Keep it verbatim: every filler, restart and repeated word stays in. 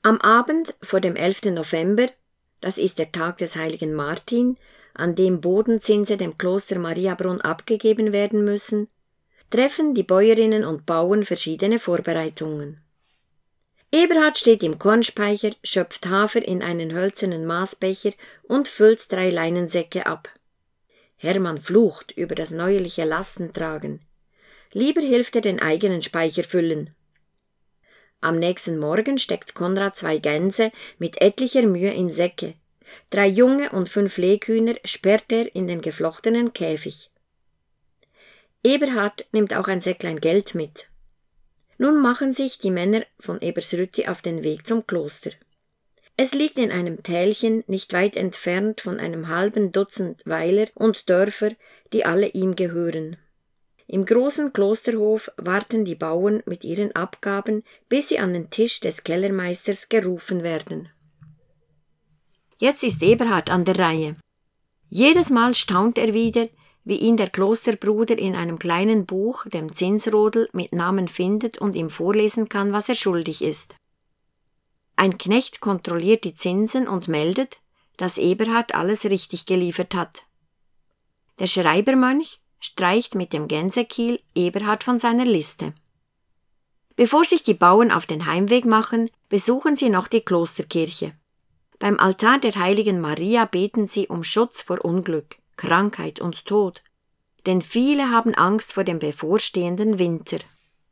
Am Abend vor dem elften November, das ist der Tag des heiligen Martin, an dem Bodenzinse dem Kloster Mariabrunn abgegeben werden müssen, treffen die Bäuerinnen und Bauern verschiedene Vorbereitungen. Eberhard steht im Kornspeicher, schöpft Hafer in einen hölzernen Maßbecher und füllt drei Leinensäcke ab. Hermann flucht über das neuerliche Lastentragen. Lieber hilft er den eigenen Speicher füllen. Am nächsten Morgen steckt Konrad zwei Gänse mit etlicher Mühe in Säcke. Drei Junge und fünf Leghühner sperrt er in den geflochtenen Käfig. Eberhard nimmt auch ein Säcklein Geld mit. Nun machen sich die Männer von Ebersrütti auf den Weg zum Kloster. Es liegt in einem Tälchen nicht weit entfernt von einem halben Dutzend Weiler und Dörfer, die alle ihm gehören. Im großen Klosterhof warten die Bauern mit ihren Abgaben, bis sie an den Tisch des Kellermeisters gerufen werden. Jetzt ist Eberhard an der Reihe. Jedes Mal staunt er wieder, wie ihn der Klosterbruder in einem kleinen Buch, dem Zinsrodel, mit Namen findet und ihm vorlesen kann, was er schuldig ist. Ein Knecht kontrolliert die Zinsen und meldet, dass Eberhard alles richtig geliefert hat. Der Schreibermönch streicht mit dem Gänsekiel Eberhard von seiner Liste. Bevor sich die Bauern auf den Heimweg machen, besuchen sie noch die Klosterkirche. Beim Altar der heiligen Maria beten sie um Schutz vor Unglück, Krankheit und Tod, denn viele haben Angst vor dem bevorstehenden Winter.